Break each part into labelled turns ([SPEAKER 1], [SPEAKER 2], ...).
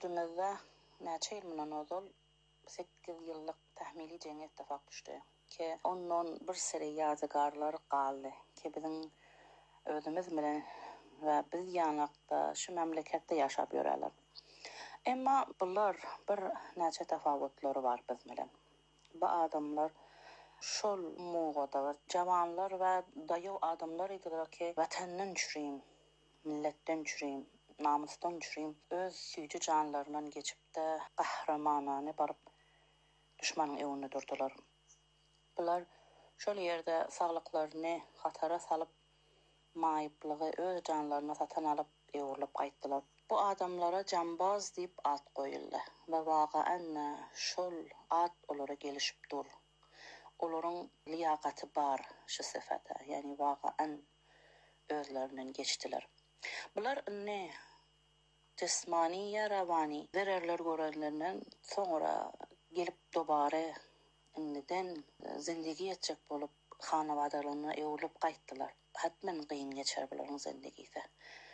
[SPEAKER 1] Üstümizde näçe ýyl mundan ozal 8 ýyllyk tähmili jeňe ittifak düşdi ki ondan bir seri ýazygarlar galdy ki biziň özümiz bilen we biz ýanakda şu memleketde ýaşap ýöreler. Emma bular bir näçe tafawatlary bar biz bilen. Bu adamlar şol mugada jawanlar we daýaw adamlar ediler ki watanyň çürüýin, milletten çürüýin, namusdan çürüýin, öz süýji janlaryndan geçip de gahramanany baryp düşmanyň öwünde durdular. Bular şol ýerde saglyklaryny hatara salyp maýyplygy öz janlaryna satan alyp ýorulyp gaýtdylar. Bu adamlara jambaz diýip ad goýuldy we wagaen şol ad olara gelişipdir. Olaryň liýagaty bar şu sifata, ýani wagaen özlerinden geçtiler. Bular ne cismani ya ravani zererler görenlerinden sonra gelip dobara neden zindigi etjek bolup hanawadaryna ýorulyp gaýtdylar. Hatmen gyn geçer bularyň zindegisi.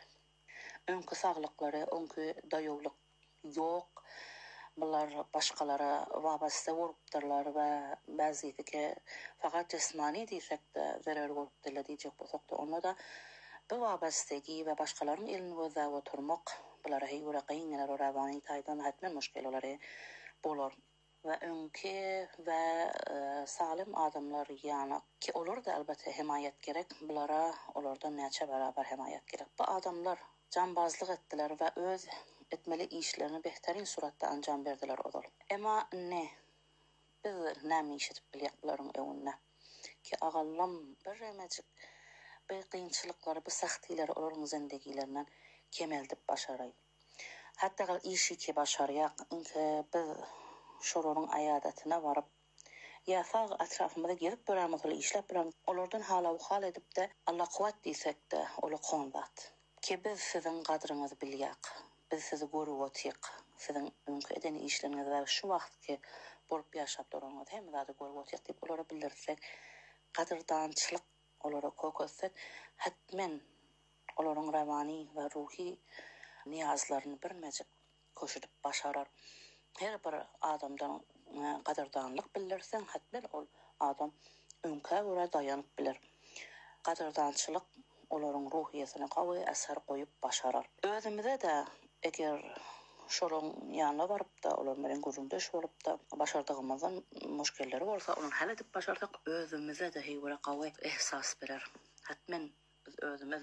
[SPEAKER 1] Öňkü saglyklary, öňkü daýawlyk ýok. Bular başgalara wabasta bolupdyrlar we bäzidiki fakat cismani diýsek-de zerer bolupdyrlar diýjek bolsak da onda da bu wabastagi we başgalaryň elini gözäp oturmak bulara heýwara gynlar ravany taýdan hatmen müşkilleri bolar. Ve öňki we salim adamlar ýana ki olar da elbette himayet gerek. Bulara olardan näçe beraber himayet gerek. Bu adamlar jambazlyk etdiler we öz etmeli işlerini behterin suratda anjam berdiler ozal. Emma ne? Biz näme işitip bilýär bularyň öwünde? Ki agallam bir remecik bir kıyınçılıkları, bu sahtileri olaryň zindegilerden kemeldip başaray. Hatta gal işi ki başaryak, biz şolaryň ayadatyna baryp ýa-da atrafymyzda gelip börämizli işlep bilen olardan hal edip de Allah kuwat diýsek de ola kondat. Ki biz siziň gadryňyzy bilýäk. Biz sizi görüp otýak. Siziň öňkü eden işlerinizi we şu wagt ki bolup ýaşap duranyňyzy hem zady görüp otýak diýip olara bildirsek, gadyrdançylyk olara kokossak, hatmen olaryň ravany we ruhy niýazlaryny bir mejik köşürip başarar. Her bir adamdan gadyrdanlyk bildirsen, hatmen ol adam öňke görä daýanyp biler. Gadyrdançylyk olaryň ruhiýetyne gawy äser goýup başarar. Özümize de eger şolaryň ýanyna baryp da olar bilen göründeş bolup da başardygymyzdan müşkilleri bolsa, onu hal edip başarsak özümize de heýwara gawy ehsas berer. Hatmen biz özümiz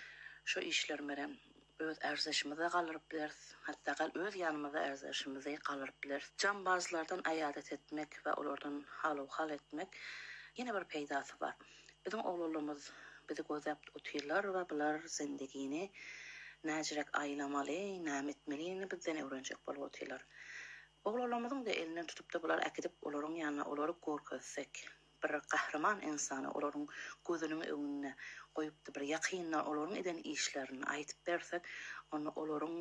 [SPEAKER 1] şu işler bilen öz erzeşimize galyp bileriz. Hatta gal öz ýanymyza erzeşimize galyp bileriz. Jambazlardan aýadat etmek we olardan hal etmek ýene bir peýdasy bar. Bizim oglallarymız bizi gözäp otyrlar we bular zindegini näjirek aýlamaly, näme etmelini bizden öwrenjek bolup otyrlar. Oglallarymyzyň da elinden tutup da bular akidip olaryň ýanyna olary gorkatsek, bir gahraman insany olaryň gözüniň öňüne goýup da bir ýakynla olaryň eden işlerini aýtyp bersek, onu olaryň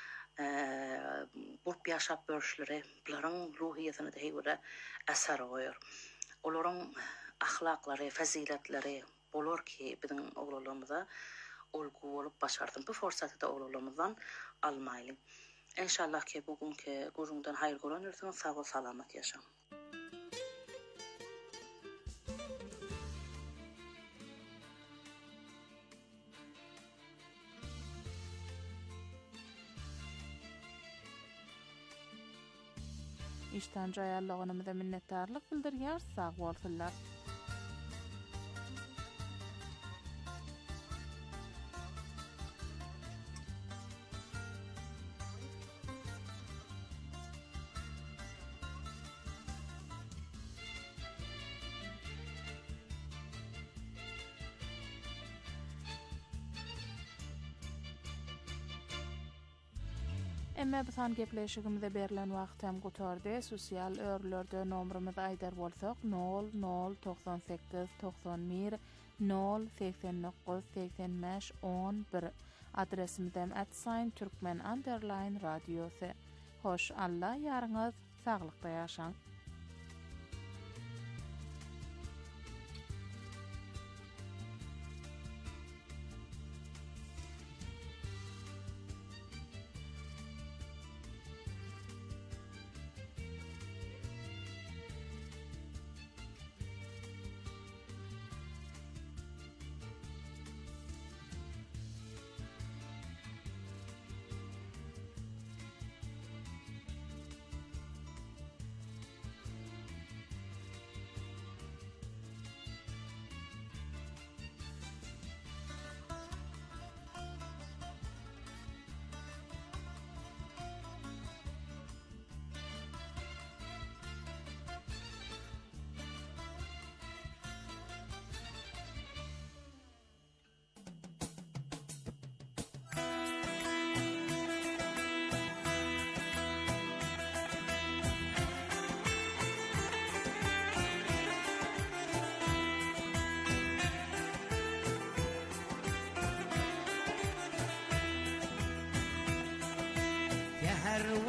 [SPEAKER 1] bolup ýaşap görüşleri bularyň ruhiýetine de heýwara äser goýar. Olaryň ahlaklary, faziletleri bolar ki biziň oglallarymyza olgu bolup başardym. Bu forsaty da oglallarymyzdan almaýly. İnşallah ki bugünkü gurundan hayır görünürsen sağ ol, salamat yaşa.
[SPEAKER 2] İşten jaýarlygynymyza minnetdarlyk bildirýär, sağ bolsunlar. Emme bisan gepleşigimizde berilen wagt hem gutardy. Sosial örlerde nomrymyzy aýdar bolsak 0098 91 089 85 11 adresimizden @türkmen_radiosy. Hoş Allah ýaryňyz saglykda ýaşaň.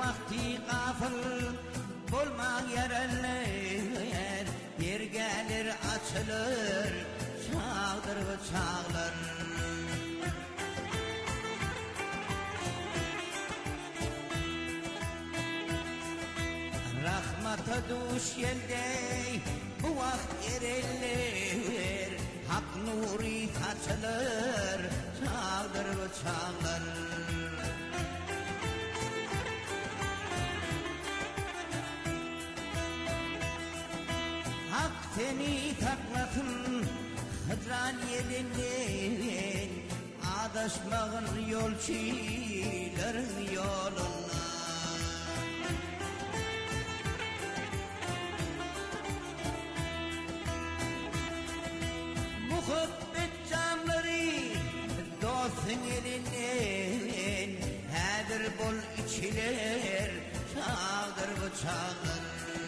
[SPEAKER 3] vakti gafil bulmak yerenler bir gelir açılır çağdır ve çağlar rahmata duş yelde bu vakt ereller hak nuri saçılır çağdır ve çağlar hak seni taklasın hıdran yelinden adaşmağın yolçilerin yoluna muhabbet camları dostun elinden hedir bol içiler çağdır bu çağlar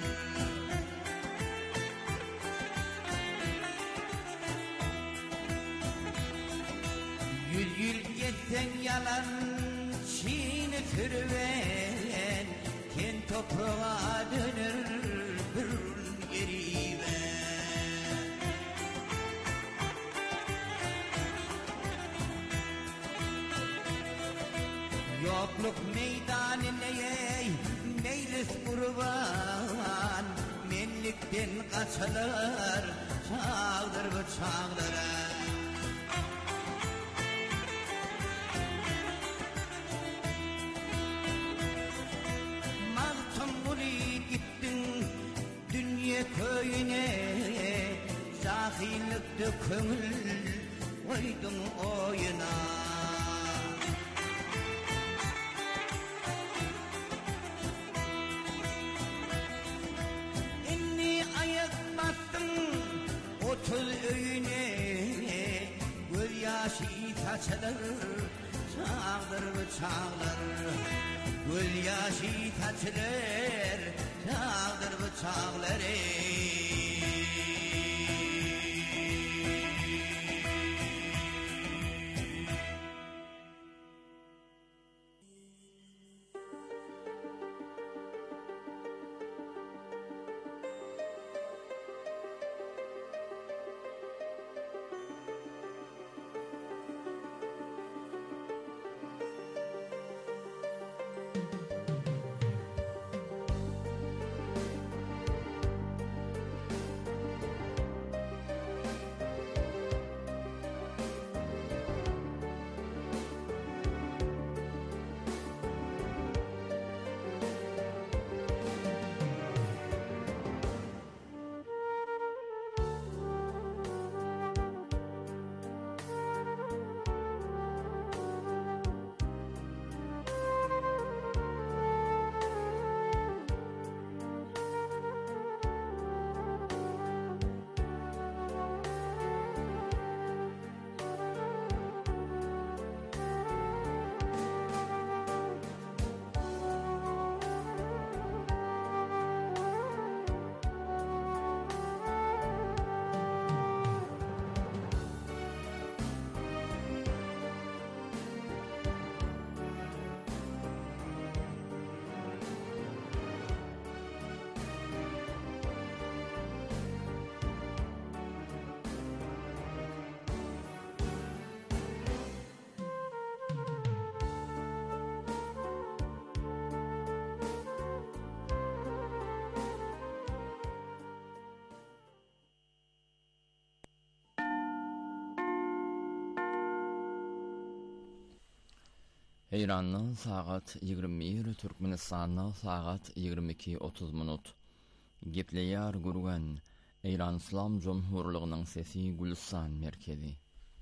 [SPEAKER 3] yüz yıl geçsen yalan çiğni sürüven ken toprağa dönür bir geri yokluk meydanine meylis kurban menlikten kaçılır çağdır bu çağlara mahtum buli gittin dünya köyüne cahillikte köngül koydun oyuna otuz öğüne göz yaşı saçılır çağdır bu çağlar göz yaşı saçılır çağdır bu çağlar
[SPEAKER 4] İran'ın saat 21 Türkmenistan'ın saat 22:30 minut. Gepleýär gurgan İran İslam Cumhurluğunyň sesi Gülistan merkezi.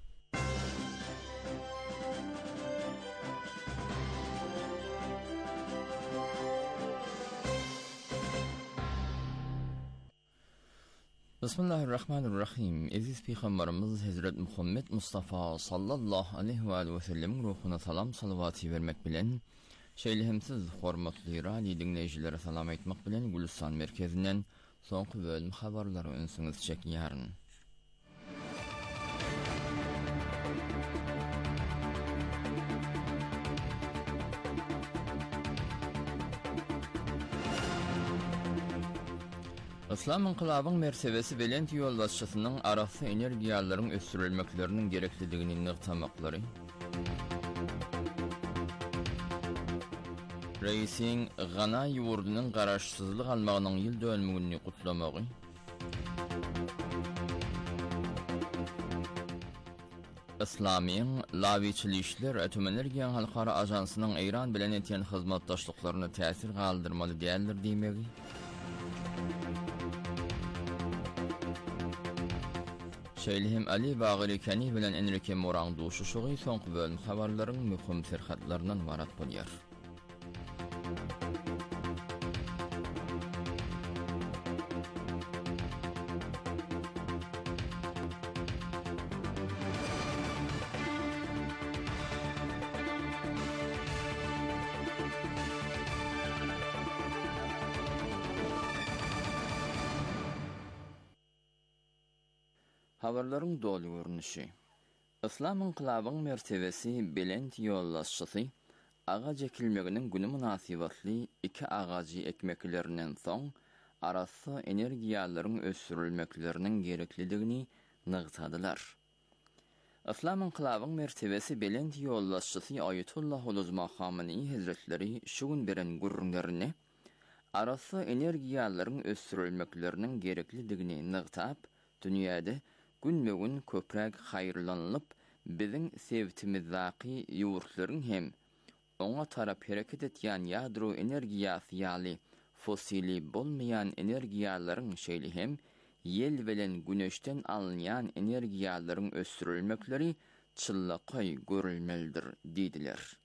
[SPEAKER 4] Bismillahirrahmanirrahim. Aziz Peygamberimiz Hazret Muhammed Mustafa sallallahu aleyhi ve sellem ruhuna salam salavatı vermek bilen şeýlehimsiz hormatly radio dinleýijilere salam aýtmak bilen Gülistan merkezinden soňky bölüm habarlary öňsüňiz çekýäryn. İslam inkılabın mertebesi belent yoldaşçısının arası energiyaların ösürülmeklerinin gereklidigini nıqtamakları, Reisin Gana yurdunun qaraşsızlıq almağının yıl dönümünü kutlamağı, İslamiyin Laviçili İşler Atom Energiyan Halkara Ajansının İran bilen etiyen hizmetdaşlıklarına təsir kaldırmalı değerler demeği, Şeylihim Ali Bağırı Kani bilen Enrique Moran duşuşuğu sonqı bölüm habarların mühüm serhatlarından varat bolýar. Habarların dolu görünüşü. İslam inkılabının mertebesi belent yollaşçısı, ağaç ekilmeginin günü münasibatli iki ağacı ekmeklerinden son, arası energiyaların ösürülmeklerinin gereklidigini nıqtadılar. İslam inkılabının mertebesi belent yollaşçısı Ayetullah Uluzma Khamenei Hazretleri şugun beren gurrunlarını, arası energiyaların ösürülmeklerinin gereklidigini nıqtab, dünyada gün köprek hayırlanılıp, bizim sevtimizdaki yurtların hem ona tarap hareket etyen yadro enerjiyası yali fosili bolmayan energiyaların şeyli hem yel velen güneşten alınyan energiyaların ösürülmekleri çıllaqay görülmelidir dediler.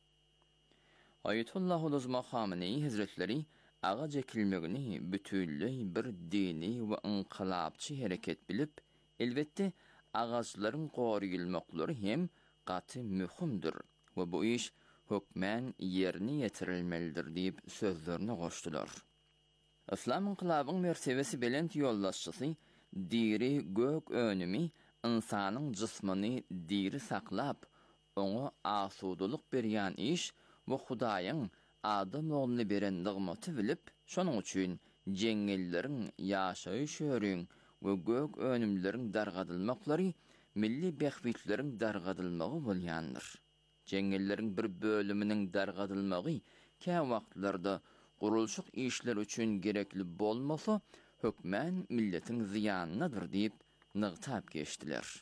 [SPEAKER 4] Ayetullah Uluzma Khamenei Hazretleri ağaç ekilmegini bütünlüğü bir dini ve inkılapçı hareket bilip, elbette ağaçların koruyulmakları hem qatı mühimdir ve bu iş hükmen yerine yetirilmelidir deyip sözlerini koştular. İslam inkılabının mertebesi belent yollaşçısı, diri gök önümü insanın cismini diri saklap, onu asuduluk beryan iş ve Hudayın adam oğlunu beren nığmatı bilip, şonun üçün cengillerin yaşayış örün ve gök önümlerin dargadılmakları, milli behbitlerin dargadılmağı bolyandır. Cengillerin bir bölümünün dargadılmağı, kâ vaktlarda qurulşuk işler üçün gerekli bolmasa, hükmen milletin ziyanınadır deyip nıqtab geçtiler.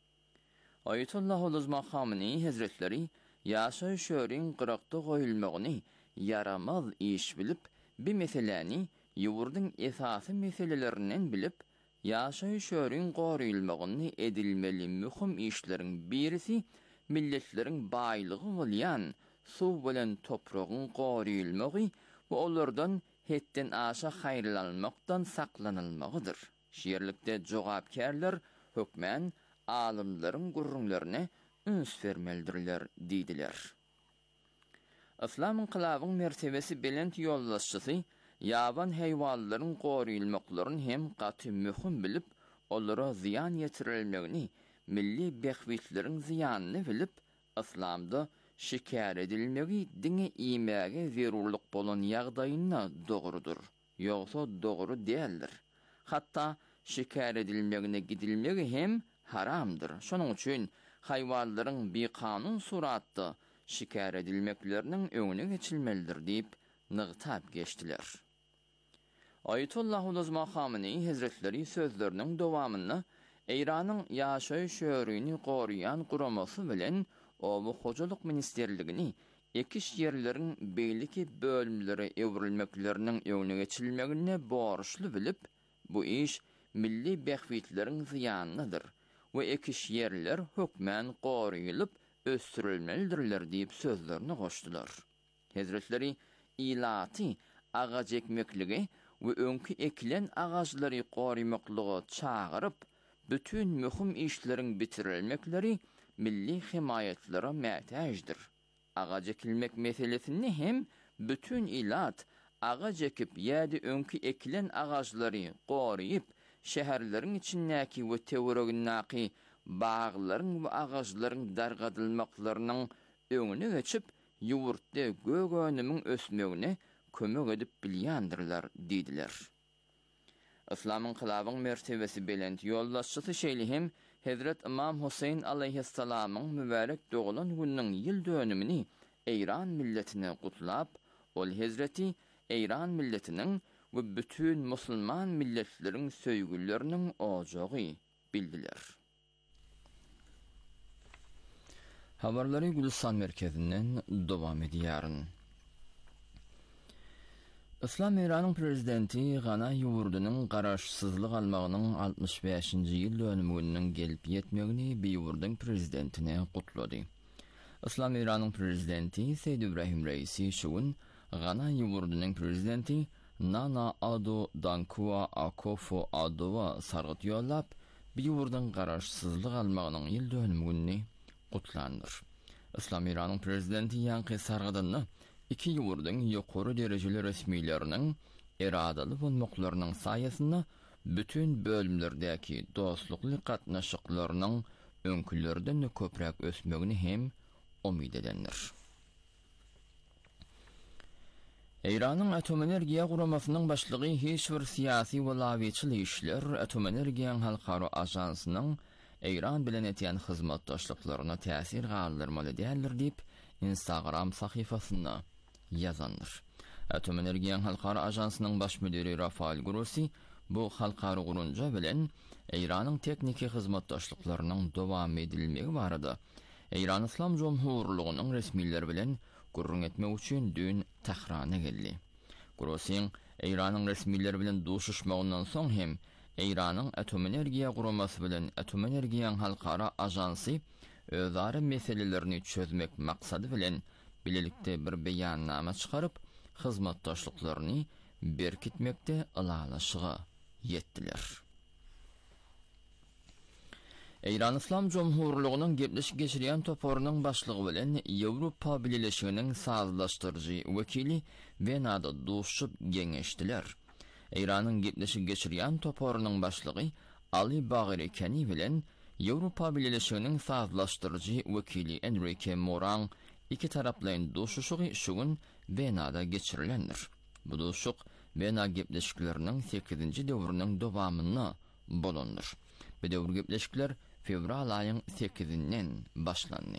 [SPEAKER 4] Ayetullah Uluzma Khamenei Hazretleri, yaşayış örün qıraqda koyulmağını yaramaz iş bilip, bir meseleni yurdun esası meselelerinden bilip, yaşayış örün koruyulmağını edilmeli mühim işlerin birisi, milletlerin baylığı bolyan, su bilen toprağın koruyulmağı ve onlardan hetten aşa hayırlanmaktan saklanılmağıdır. Şiirlikte cevapkarlar hükmen alimlerin gurrunlarına üns vermelidirler dediler. İslam inkılabının mertebesi belent yollaşçısı, yaban heyvanların koruyulmaklarını hem qatı mühim bilip, onlara ziyan yetirilmegini, milli behbitlerin ziyanını bilip, İslam'da şikar edilmegi dine imäge zerurluk bolan ýagdaýyna dogrudur, ýogsa dogru değildir. Hatta şikar edilmegine gidilmegi hem haramdır. Şonuň üçin haywanlaryň bir kanun suratda şikar edilmeklerinin öňüne geçilmelidir diýip nıqtab geçtiler. Ayetullah Uluzma Khamenei Hazretleri sözlerinin dowamyny İran'ın yaşayış örüni koruyan kuraması bilen Owu Hojaluk Ministerligini ekiş yerlerin beýleki bölümleri evrilmeklerinin öňüne geçilmegine borçlu bilip, bu iş milli behbitlerin ziyanıdır ve ekiş yerler hükmen koruyulup östürülmelidirler diýip sözlerini koştular. Hazretleri ilati ağaç ekmekligi ve öňkü ekilen ağaçları korumaklygy çağırıp, bütün mühim işlerin bitirilmekleri milli himayetlere mätäjdir. Ağaç ekilmek meselesini hem bütün ilat ağaç ekip ýa-da öňkü ekilen ağaçları goruýup, şäherleriň içindäki we teweregindäki baglaryň we ağaçlaryň dargadylmaklarynyň öňüne geçip, ýurtda gögönümiň ösmegine kömek edip bilýändirler diýdiler. İslam'ın kılabın mertebesi belent yollaşçısı şeýlihim Hazret İmam Husayn aleyhissalamyň mübarek doğulan günüň ýyl dönümini Eýran milletine gutlap, ol Hazreti Eýran milletiniň we bütün musulman milletleriň söýgüleriniň ojagy bildiler. Habarlary Gülistan merkezinden dowam edýäryn. İslam Iranyň prezidenti Gana ýurdunyň garaşsyzlyk almagynyň 65-nji ýyl dönüminiň gelip ýetmegini ýurduň prezidentine gutlady. İslam Iranyň prezidenti Seyyid Ibrahim Reisi şugun Gana ýurdunyň prezidenti Nana Ado Dankwa Akofo Adowa sargyt ýollap, ýurduň garaşsyzlyk almagynyň ýyl dönümini gutlandyr. İslam Iranyň prezidenti ýanky sargydyny iki ýurduň ýokary derejeli resmiýleriniň eradaly bolmaklarynyň saýasynda bütün bölümlerdäki dostlukly gatnaşyklarynyň öňkülerden köprek ösmegini hem umyd edenler. Eýranyň atom energiýa guramasynyň başlygy hiç bir syýasy we lawiçilik işler Atom Energiýa Halkara Ajansynyň Eýran bilen etýän hyzmatdaşlyklaryna täsir galdyrmaly däldir diýip Instagram sahyfasynda ýazandyr. Atom Energiýa Halkara Ajansynyň baş müdiri Rafael Grossi bu halkara gurunja bilen Eýranyň tekniki hyzmatdaşlyklarynyň dowam edilmegi barada Eýran İslam Jomhurlygynyň resmiýetleri bilen gurrun etmek üçin dün Tehrana geldi. Grossi Eýranyň resmiýetleri bilen duşuşmagyndan soň hem Eýranyň atom energiýa guramasy bilen Atom Energiýa Halkara Ajansy özara meselelerini çözmek maksady bilen bilelikde bir beýannama çykaryp, hyzmatdaşlyklaryny berkitmekde ılalaşyga ýetdiler. Eýran İslam Jomhurlygynyň gepleşik geçirýän toporunyň başlygy bilen Ýewropa Birleşiginiň sazlaşdyrjy wekili Wenada duşup geňeşdiler. Eýranyň gepleşik geçirýän toporunyň başlygy Ali Bagiri Keni bilen Ýewropa Birleşiginiň sazlaşdyrjy wekili Enrique Moran iki taraplyň duşuşugy şugun Wenada geçirilendir. Bu duşuk Wena gepleşikleriniň 8-nji döwrüniň dowamyna bolandyr. Bu döwür gepleşikler fevral aýynyň 8-inden başlandy.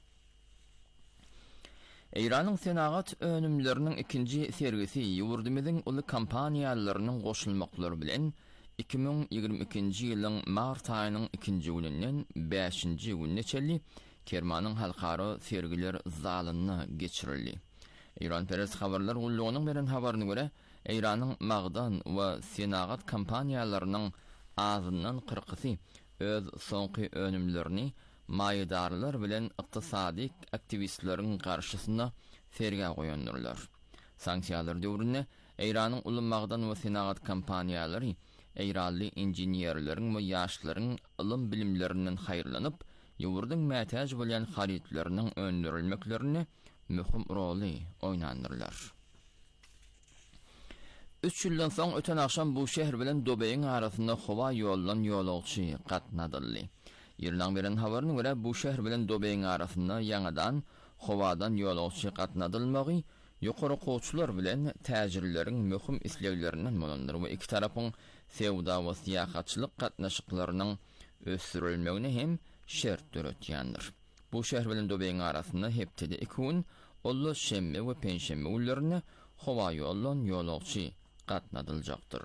[SPEAKER 4] Eýranyň senagat önümleriniň ikinji sergisi ýurdumyzyň uly kampaniýalarynyň goşulmaklary bilen 2022-nji ýylyň mart aýynyň 2-nji güninden 5-nji gününe çelli Kermanyň halkara sergiler zalyna geçirildi. Eýran Peres habarlar gullugynyň beren habaryna görä, Eýranyň magdan we senagat kampaniýalarynyň azyndan 40-sy öz soňky önümlerini maýdarlar bilen ykdysady aktivistleriň garşysynda serge goýandyrlar. Sanksiýalar döwründe Eýranyň uly magdan we senagat kampaniýalary Eýranly inženýerleriň we ýaşlaryň ilm bilimlerinden haýyrlanyp, ýurdun mätäj bolan haritlarynyň öndürilmeklerini mühim roly oýnandyrlar. 3 ýyldan soň öten akşam bu şäher bilen Dobeýiň arasynda howa ýollan ýolagçy gatnadyldy. Ýerden beren habaryna görä bu şäher bilen Dobeýiň arasynda ýangadan howadan ýolagçy gatnadylmagy ýokary koçlar bilen täjirleriň möhüm isleglerinden bolandyr we iki tarapyň sewda we syýahatçylyk gatnaşyklarynyň ösürilmegine hem şert döretýändir. Bu şäher bilen Dobeýiň arasynda hepde 2 gün ollu şemme we penşemme günlerine howa ýollan ýolagçy gatnadyljakdyr.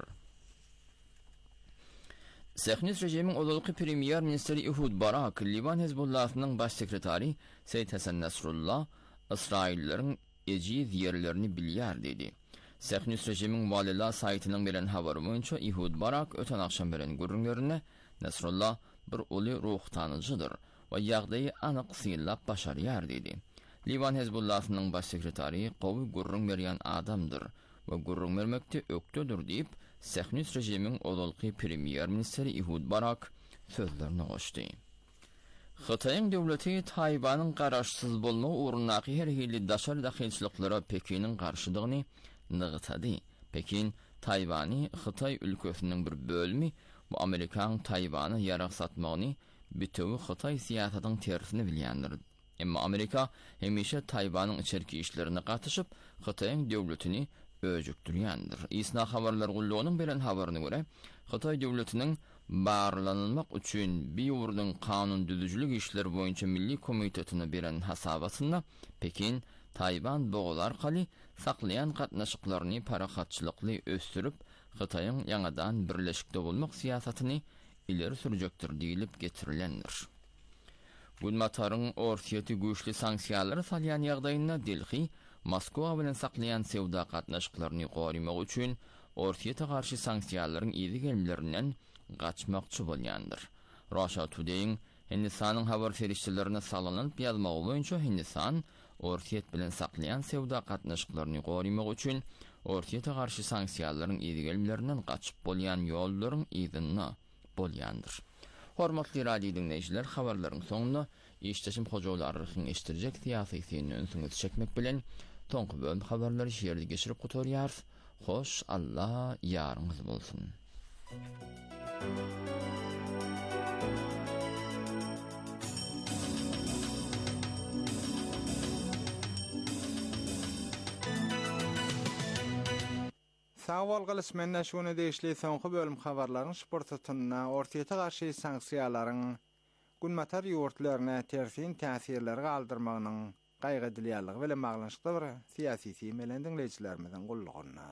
[SPEAKER 4] Siýonyst rejimiň odalky premier ministri Ehud Barak, Liban Hezbollahynyň baş sekretary Seyyid Hasan Nasrullah, Israilleriň ejiz ýerlerini bilýär dedi. Siýonyst rejimiň waliler saýtynyň beren habary boýunça Ehud Barak öten akşam beren görünýärine Nasrullah bir uly ruh tanyjydyr we ýagdaýy anyk syýlap başarýar dedi. Liban Hezbollahynyň baş sekretary gowy gurrun berýän adamdyr we gurrun bermekde ökdüdür diýip Siýonyst rejimiň odalky premier ministri Ehud Barak sözlerini goşdy. Xitoyň döwleti Taýwanyň garaşsyz bolmagy uğrundaky her hili daşar dahilçiliklara Pekiniň garşydygyny nygtady. Pekin Taýwany Xitoy ülkesiniň bir bölümi we Amerikan Taýwany ýarak satmagyny bütöwi Xitoy siýasatynyň tersini bilýändir. Emma Amerika hemişe Taýwanyň içerki işlerine gatyşyp Xitoyň döwletini öjükdirýändir. Isna habarlar gullugynyň beren habaryna görä, Xitay döwletiniň barlanylmak üçin Biýurdyň kanun düzüjlik işleri boýunça Milli Komitetine beren hasabatynda Pekin Tayvan boğul arkaly saklayan gatnaşyklaryny parahatçylykly östürüp Xitaýyň ýangadan birleşikde bolmak siýasatyny ileri sürjekdir diýilip getirilendir. Gulmataryň orsiýeti güýçli sanksiýalary salýan ýagdaýynda Delhi Moskwa bilen saklayan sewda gatnaşyklaryny goýmak üçin orsiýete garşy sanksiýalaryň ýygy gelmelerinden gaçmakçy bolýandyr. Russia Today'in Hindistanyň habar serişçilerine salanyp ýazmagy boýunça Hindistan orsiýet bilen saklayan sewda gatnaşyklaryny goýmak üçin orsiýete garşy sanksiýalaryň ýygy gelmelerinden gaçyp bolýan ýollaryň ýygyny bolýandyr. Hormatly radio dinleyijiler, habarlaryň soňunda işdeşim hojaly arrykyň eşdirjek siýasatyny öňsüňiz çekmek bilen toňky bölüm habarlary şeýerde geçirip gutarýar. Hoş Allah ýaryňyz bolsun.
[SPEAKER 5] Sağol gylysmanda şonu deýişli soňky bölüm habarlaryň sportatyna ortaýa garşy sanksiýalaryň günmatar ýurtlaryna tersin täsirleri galdyrmagynyň gaýgy edilýänligi bilen maglanyşykda bir siýasy melendiňleýijilerimizin gullugyna.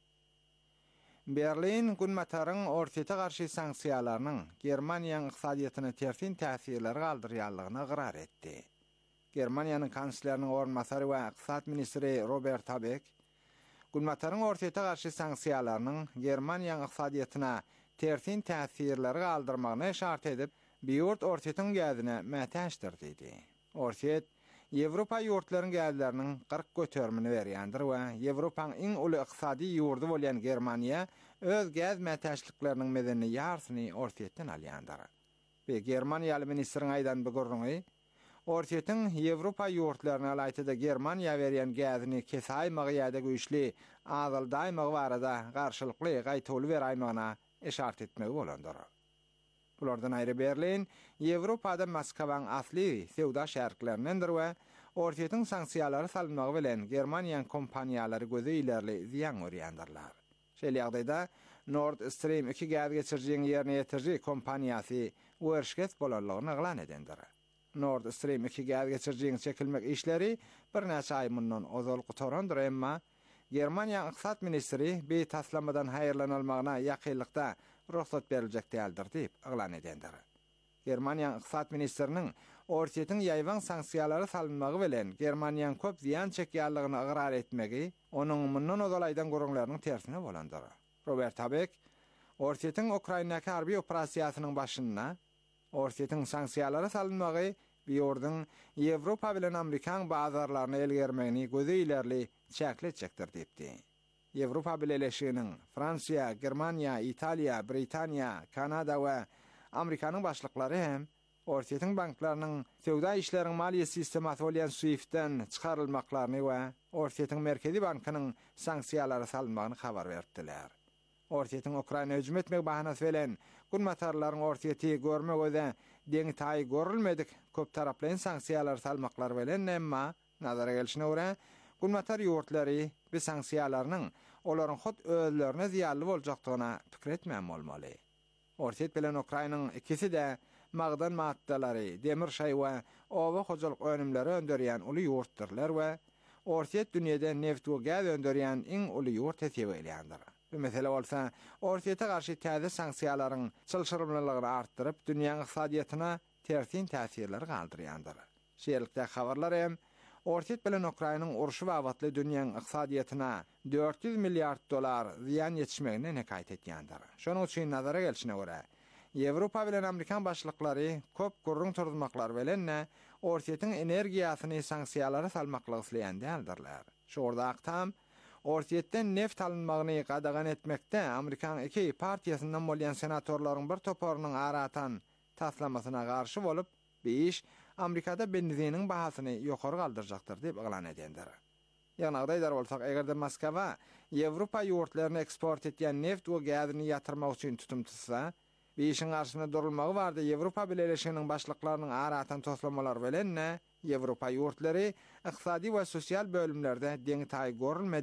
[SPEAKER 5] Berlin günmataryň ortaýa garşy sanksiýalarynyň Germaniýanyň ykdysadyýatyna tersin täsirleri galdyrýanlygyna ygrar etdi. Germaniýanyň kansleriniň ornmasary we ykdysat ministri Robert Habeck günmataryň ortaýa garşy sanksiýalarynyň Germaniýanyň ykdysadyýatyna tersin täsirleri galdyrmagyna şart edip, Biýurt ortaýatyň gädine mätäşdir diýdi. Ortaýat Ýewropa ýurtlarynyň gädleriniň 40 götermini berýändir we Ýewropanyň iň uly ykdysady ýurdy bolýan Germaniýa öz gäz mätäşlikleriniň medeni ýarsyny ortaýatdan alýandyr. Ve Germaniýaly ministriň aýdan bugurňy ortaýatyň Ýewropa ýurtlaryna aýtyda Germaniýa berýän gäzini kesäýmagy ýa-da güýçli azaldaýmagy barada garşylykly gaýtaly beräýmagyna işaret etmegi bolandyr. Bulardan aýry Berlin, Ýewropada Moskwaň asly sewda şärklerindendir we ortaýatyň sanksiýalary salynmagy bilen Germaniýanyň kompaniýalary gözi ilerli ziýan görýändirler. Şeýle ýagdaýda Nord Stream 2 gäz geçirjiň ýerine ýetirji kompaniýasy werşket bolanlygyny eglan edendir. Nord Stream 2 gäz geçirjiň çekilmek işleri bir näçe aý mundan ozal gutarandyr, emma Germaniýa ykdysat ministri be taslamadan haýyrlanylmagyna ýakynlykda ruhsat beriljek däldir diýip eglan edendir. Germaniýa ykdysat ministriniň ortaýatyň ýaýwan sanksiýalary salynmagy bilen Germaniýanyň köp ziýan çekýänligini ygrar etmegi onuň mundan ozal aýdan görüňleriniň tersine bolandyr. Robert Habeck ortaýatyň Ukrainadaky harby operasiýasynyň başynda ortaýatyň sanksiýalary salynmagy Biýurdyň Ýewropa bilen Amerikan bazarlaryna elgermegini gözi ilerli çäkletjekdir diýipdi. Ýewropa birleşiginiň Fransiýa, Germaniýa, Italiýa, Britaniýa, Kanada we Amerikanyň başlyklary hem ortaýatyň banklarynyň sewda işleriň maliýe sistemasy bolýan SWIFT-den çykarylmaklaryny we ortaýatyň Merkezi bankynyň sanksiýalary salynmagyny habar berdiler. Ortaýatyň Ukraina hüjüm etmek bahanasy bilen günmatarlaryň ortaýaty görmek öze deňtaý görülmedik köp taraply sanksiýalar salmaklary bilen emma nazara gelişine görä günmatar ýurtlary we sanksiýalarynyň olaryň hot özlerine ziýanly boljakdygyna pikir etmän bolmaly. Ortaýat bilen Ukrainanyň ikisi de magdan maddalary, demir şaý we owa hojalyk önümleri öndürýän uly ýurtdyrlar we ortaýat dünýede neft we gaz öndürýän iň uly ýurt hesablanýandyr. Bu mesele bolsa, ortaýata garşy täze sanksiýalaryň çylşyrmylygyny artdyryp, dünýäniň ykdysadyýatyna tersin täsirler galdyrýandyr. Şeýlelikde habarlar hem ortaýat bilen Ukrainanyň uruşy wagtly dünýäniň ykdysadyýatyna $400 milliard ziýan ýetişmegine näkaýt etýändir. Şonuň üçin nazara gelişine görä, Ýewropa bilen Amerikan başlyklary köp gurrun turdmaklar bilen ortaýatyň energiýasyny sanksiýalary salmaklygy isleýändirler. Şurda aktam ortaýatdan neft alınmagyny gadagan etmekde Amerikan iki partiýasynyň bolýan senatorlaryň bir toparynyň aratan taslamasyna garşy bolup, bu iş Amerikada benziniň bahasyny ýokary galdyrjakdyr diýip eglan edendir. Ýagnaýda bolsak, egerde Moskwa Ýewropa ýurtlaryna eksport etýän neft we gazyny ýatyrmak üçin tutum tutsa, bu işin garşyna durulmagy bardy. Ýewropa birleşiginiň başlyklarynyň aratan toslamalar bilen Ýewropa ýurtlary ykdysady we sosial bölümlerde deňtaý görülmedik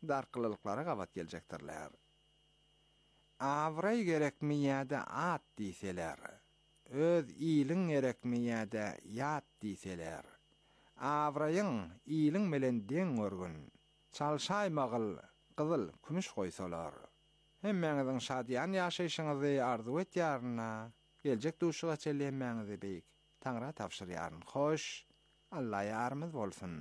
[SPEAKER 5] darqılıklara gabat geljekdirler. Avray gerekmiyäde at diýseler, öz iyiliň gerekmiyäde ýat diýseler. Avraýyň iyiliň bilen deň görgün, çalşaýmagyl gyzyl kümüş goýsalar. Hemmeňiziň şadýan ýaşaýşyňyzy arzu etýärna, geljek duşuga çelýänmäňizi beýik Taňra tapşyrýaryn. Hoş, Allah ýarymyz bolsun.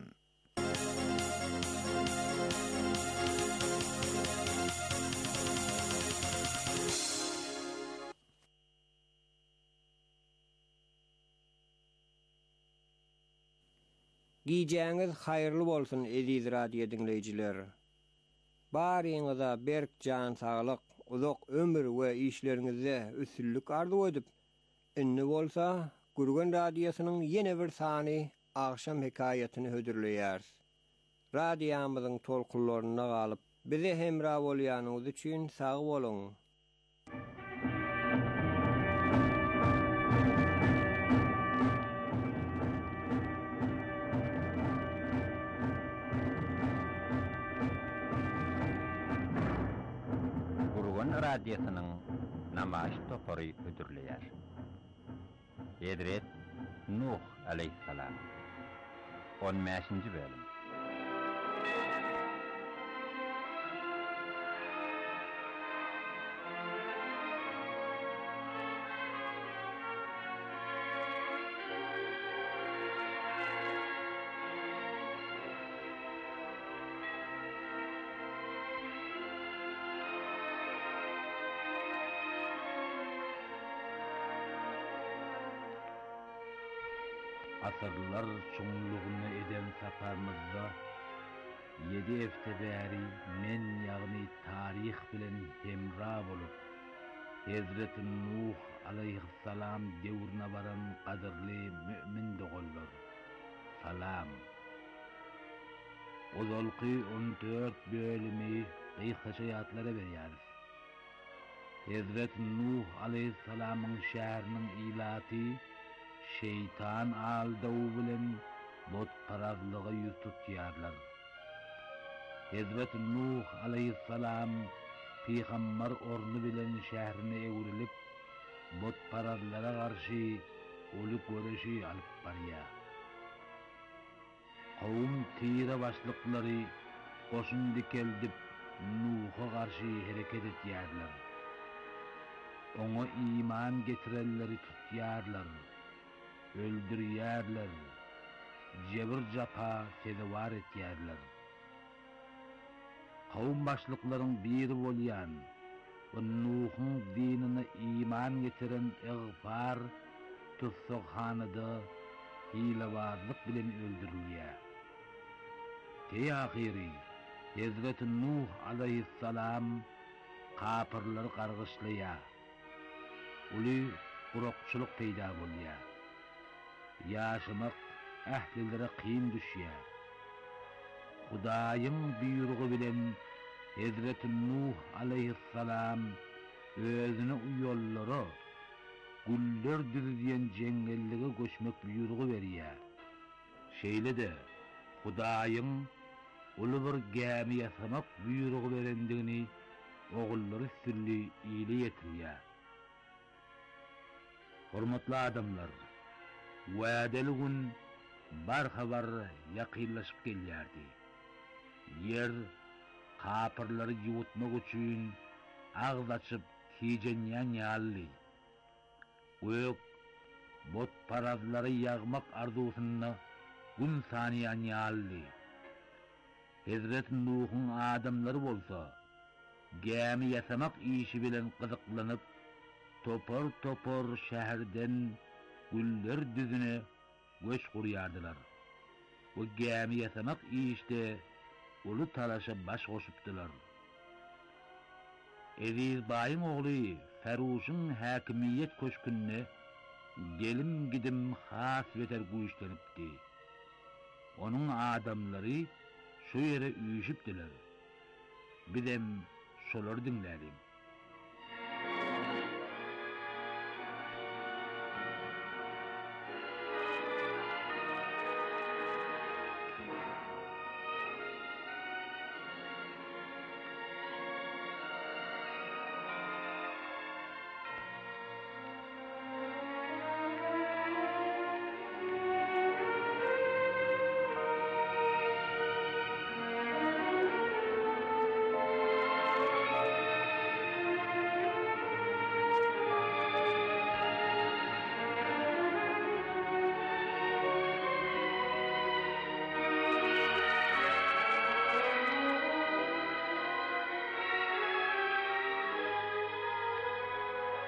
[SPEAKER 6] Giyeceğiniz hayırlı bolsun eziz radio dinleyijiler. Baryňyza berk jan saglyk, uzak ömür we işleriňizde üstünlük arzu edip, inni bolsa Gurgun radiosynyň ýene bir sany akşam hekaýatyny hödürleýär. Radiýamyzyň tolkunlaryna galyp, bize hemra bolýanyňyz üçin sag bolun.
[SPEAKER 7] Radyosynyň namaş topary ödürleýär. Edret Nuh aleyhissalam 15-nji bölüm. Asırlar çoğunluğunu eden saparmızda 7 hafta bäri men ýagny tarih bilen hemra bolup Hazreti Nuh aleyhissalam devrine baran kadırly mümin dogullar. Salam. Ozalky 14 bölümi haýatlara berýäris. Hazreti Nuh aleyhissalamyň şäheriniň ilaty şeytan aldaw bilen bot parazlygy ýüz tutýarlar. Hazreti Nuh aleyhissalam Peygamber ornu bilen şäherine ewrilip bot parazlara garşy oly göreşi alyp barýar. Kawum tira başlyklary goşun dikeldip Nuh'a garşy hereket etýärler. Oňa iman getirenleri tutýarlar. Öldürýärler, jebir japa sedewar etýärler. Kawum başlyklaryň biri bolýan, Nuhyň dinine iman getiren Igfar tutsakhanada hilewarlyk bilen öldürilýär. Teýahiri Hazreti Nuh aleyhissalam kapyrlary gargyşlaýar. Uly gurukçuluk peýda bolýar. Yaşamak ählilere kıyım düşýär. Hudaýyň buýrugy bilen Hazreti Nuh aleyhissalam özüne uýollara güller düzýän jengellige göçmek buýrugy berýär. Şeýle-de Hudaýyň uly bir gämi ýasamak buýrugy berendigini ogullary sürli ýyly ýetirýär. Hormatly adamlar, Wa'deli gün barhabar yakınlaşıp gelýärdi. Yer kapırları yutmak üçün ağız açıp hijenýän ýaly. Gök bot parazlary ýagmak arzusyna gün sanýan ýaly. Hazreti Nuhyň adamlary bolsa, gämi ýasamak işi bilen gyzyklanyp, topor şäherden güller düzüne göç kurýardylar. Bu gämi ýasamak işde uly talaşa baş goşupdylar. Eziz baýyň ogly Feruşyň häkimiýet köşkünne gelim gidim has beter güýçlenipdi. Onuň adamlary şu ýere üýüşipdiler. Bidem şolary dinlädim.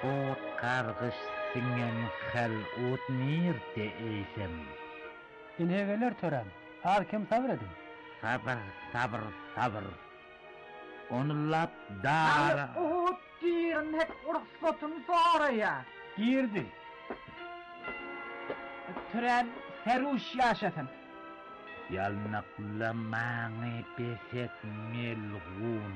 [SPEAKER 7] o kargış singen hal ot nirde eysem.
[SPEAKER 8] İneveler törem. Hakim sabredin.
[SPEAKER 7] Sabır. Onu lap dara.
[SPEAKER 8] O diyen hep ruhsatını soraya. Girdi. Tören feruş yaşatın.
[SPEAKER 7] Yalnaqlamanı besek melğun.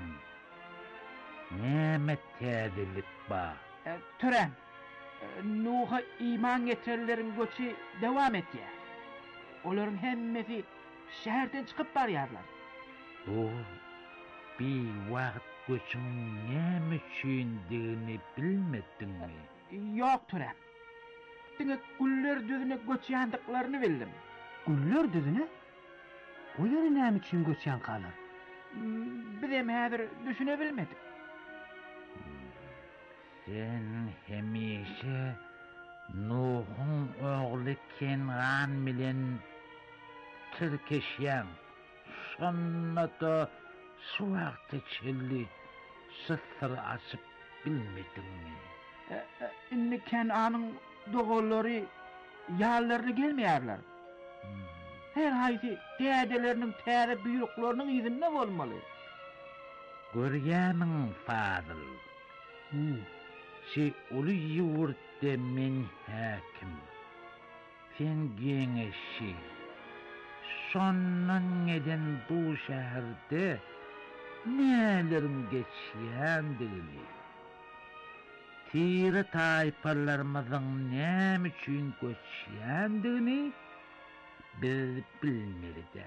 [SPEAKER 7] Neme tedilik ba.
[SPEAKER 8] Tören. Nuh'a iman getirenlerin göçü devam etti ya. Onların hemmesi şehirden çıkıp barıyarlar.
[SPEAKER 7] O bir vaqt göçün neme üçindigini bilmedin mi?
[SPEAKER 8] Yok Tören. Dine Güller düzüne göç yandıklarını bildim. Güller düzüne? O yeri neymi için göç yan kalır? Bizim hazır düşünebilmedik.
[SPEAKER 7] Sen hemişe Nuh'un oğlu Kenan bilen Türkeşyen. Sonra da şu vakti çilli sıfır açıp bilmedin mi?
[SPEAKER 8] İnni Kenan'ın doğulları yağlarını gelmeyerler. Her haydi dedelerinin tere büyüklerinin izinde olmalı.
[SPEAKER 7] Görgemin Fadıl. Ulu yurtta men hakim. Sen genişi. Sonun eden bu şehirde nelerin geçyendigini. Tiri tayfalarımızın nem için geçyendigini biz bilmeli de.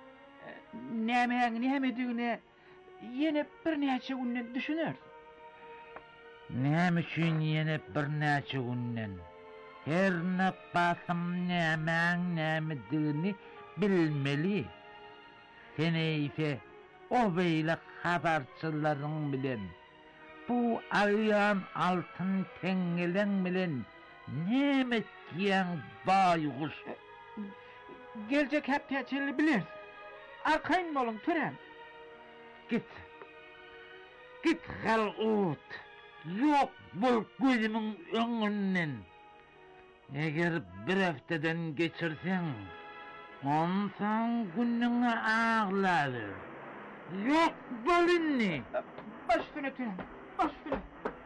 [SPEAKER 8] Nemediğine yine bir neçe günden düşünür.
[SPEAKER 7] Nem için yine bir neçe günden. Her ne basım nemediğini bilmeli. Sen ise o böyle haberçilerin bilen, bu ayağın altın tengelen bilen nemet diyen baykuş.
[SPEAKER 8] Gelecek hep teçhilli bilir. Arkayın olun Tören.
[SPEAKER 7] Git hal'ut. Yok bul gözümün önünden. Eğer bir haftadan geçirsen, onsan gününe ağlarır. Yok bolunni.
[SPEAKER 8] Baş üstüne Tören, baş üstüne.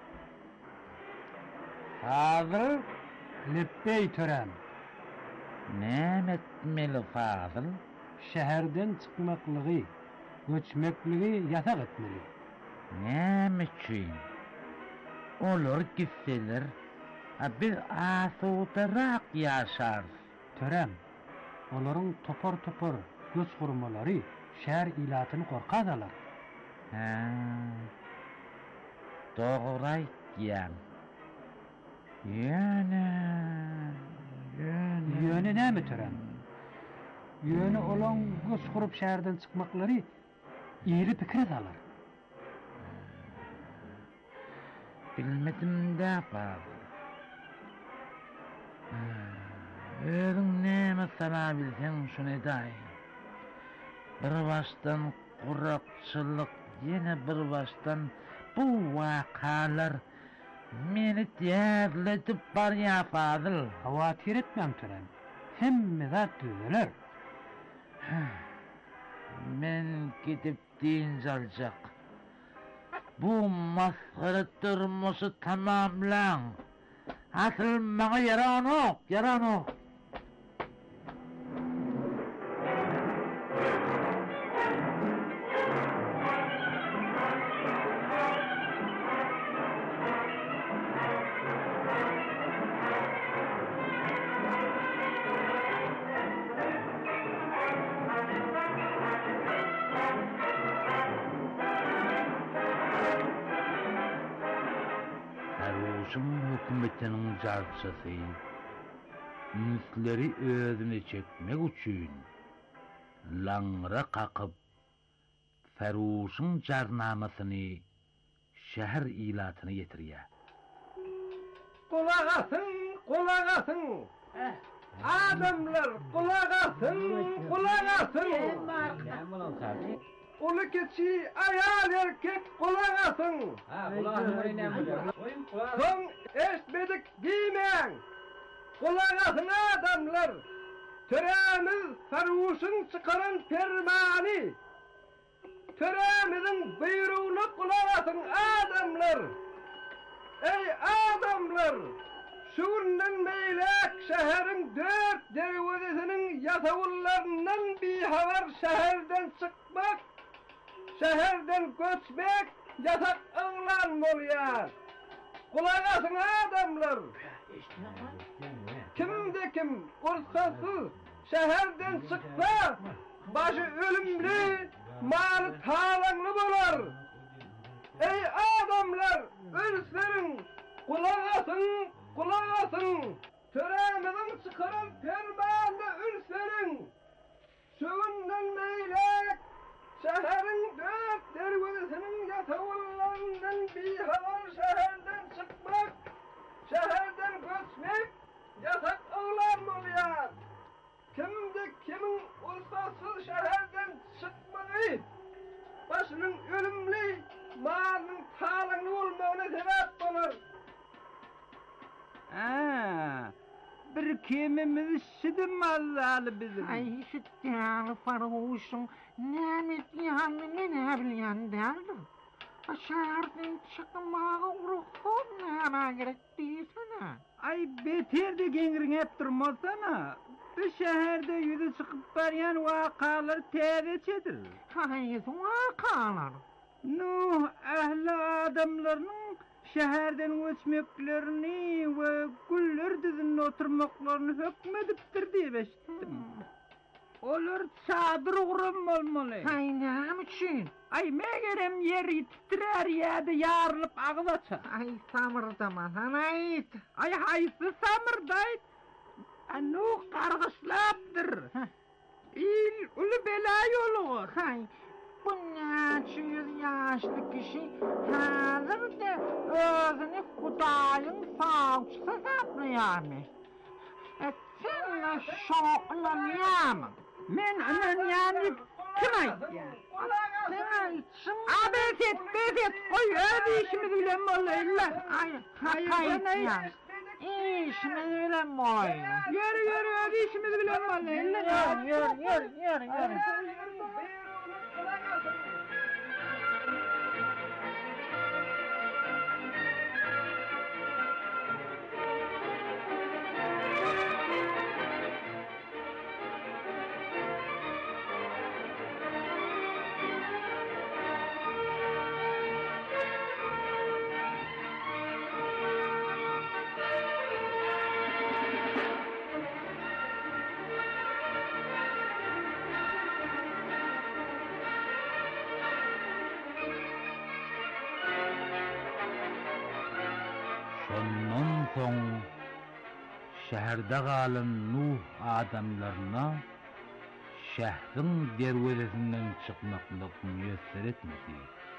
[SPEAKER 7] Fadıl?
[SPEAKER 8] Lebbey Tören.
[SPEAKER 7] Ne etmeli Fadıl?
[SPEAKER 8] Şehirden çıkmaklığı, göçmekliği yasak etmeli.
[SPEAKER 7] Ne için? Olur gitseler, bir asudarak yaşar.
[SPEAKER 8] Tören, onların topor göç kurmaları şehir ilatını korkadalar.
[SPEAKER 7] Doğru diyen.
[SPEAKER 8] Yönü ne mi Tören? Yönü olan göç kurup şehirden çıkmakları iyili fikir ederler.
[SPEAKER 7] Bilmedim de Fadıl. Özün ne mesela bilsen şunu dahi. Bir baştan kurakçılık, yine bir baştan bu vakalar meni değerletip var ya Fadıl.
[SPEAKER 8] Havatir etmem Tören. Hem zat düzeler.
[SPEAKER 7] Men gidip deyince alacak. Bu maskara durmusu tamamlan. Asıl bana yaran o. Sarhoşun hükümetinin carçası, ünsleri özüne çekmek için, langra kakıp, Feruş'un carnamasını, şehir ilatını getiriyor.
[SPEAKER 6] Kulak asın! Adamlar kulak asın! ulu keçi ayal erkek kulak asın. Son esmedik diýmeň. Kulak asın adamlar. Töremiz saruşun çıkaran fermani. Töremizin buyruğuna kulak asın adamlar. Ey adamlar! Şuundan meylek şehrin dört dervazesinin yasavullarından bir havar şehirden çıkmak, şehirden göçmek yasak ınglan bolýar. Kulak asın adamlar! Kimde kim ursasız şehirden çıksa başı ölümlü, malı talanlı bolar. Ey adamlar! Ölslerin! Kulak asın! Kulak asın! Töremizin çıkaran fermanında ölslerin! Şuundan meylek şehrin dört dervazesinin yasavullarından bir havar şehirden çıkmak, şehirden göçmek yasak ınglan bolýar. Kimde kimin ursasız şehirden çıkmagy başının ölümli, malının talanlı olmagyna sebäp bolar. Bir kimimiz şidim azzalı bizim.
[SPEAKER 8] Ay şu dağlı faruşun näme diýanlygy ne bilýän däldir. Aşardan çıkmağa ruhum näme gerek diýsene.
[SPEAKER 6] Ay beter de gengiriňep durmasana. Bu şehirde yüzü çıkıp barýan wakalar täzeçedir.
[SPEAKER 8] Haýy wakalar.
[SPEAKER 6] Nuh ähli adamlarynyň şehirden göçmeklerini we güller düzünde oturmaklaryny hökmedipdir diýip eşitdim. Olar çadır guram bolmaly.
[SPEAKER 8] Haýy näme üçin?
[SPEAKER 6] Ay megerem ýeri titrer ýa-da ýarlyp agyzaça.
[SPEAKER 8] Ay samırdama sana aýt.
[SPEAKER 6] Ay haýsy samyrdaýt? Nuh gargyşlapdyr. İl uly bela ýolugur.
[SPEAKER 8] Haýy bu näçe yüz ýaşly kişi häzirde özüni Hudaýyň sawçysy saplaýarmy? Sen şoňlanýarmy?
[SPEAKER 6] Men anan ýany kim aýtýar?
[SPEAKER 8] Sen aýtşyň.
[SPEAKER 6] Bezet, goý öz işimiz bilen bolýarla.
[SPEAKER 8] Ay, haýy. İşimiz bilen bolýar.
[SPEAKER 6] Ýöri öz işimiz bilen bolýarla.
[SPEAKER 8] Ýöri.
[SPEAKER 7] Ondan soň şäherde galan Nuh adamlaryna şähriň derwezesinden çykmaklyk müýesser etmedi.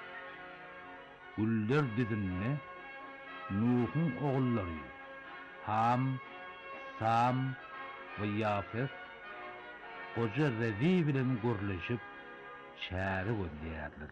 [SPEAKER 7] Güller düzünde Nuh'un oğulları Ham, Sam ve Yafet koca Revi bilen gürleşip çäri gönderdiler.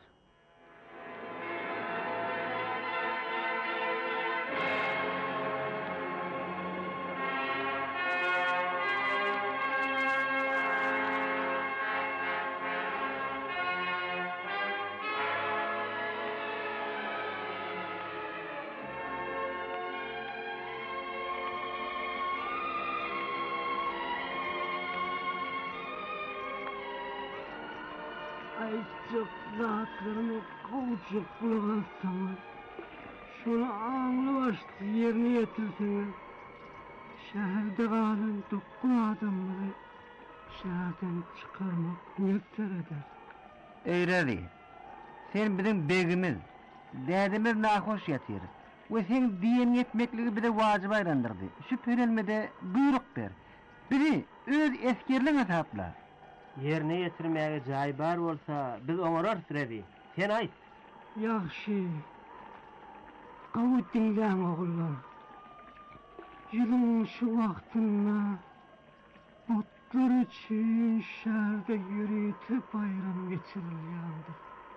[SPEAKER 8] Ayçık zatlarını kavuşup bulgansana. Şunu ağlı başlı yerine yetirsene. Şehirde kalan dokku adamları şehirden çıkarmak müyesser eder.
[SPEAKER 9] Eýreli, sen bizim begimiz, dädimiz nahoş ýatyr. Ve sen diýen ýetmekligi bize wajyp aýrandyrdy. Şüphelenmede buyruk ber. Biri öz eskerliňe tapla.
[SPEAKER 10] Yerine yetirmäge jaý bar bolsa, biz oňorar Fredi. Sen aýt.
[SPEAKER 8] Yaxşy. Gawut dinläň ogullar. Ýylyň şu wagtynda bu
[SPEAKER 11] Dostlar için şerde yürüyüp bayram geçirilyandı.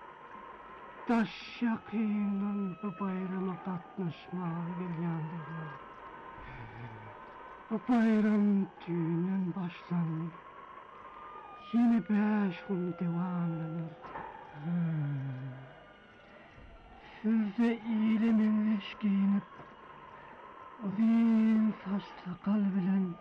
[SPEAKER 11] Taş yakıyla bu bayrama katlaşmağa gelyandı. Bu bayram düğünün başlandı. Yine 5 gün devam eder. Siz de iyiliminleş giyinip uzun saç sakal bilen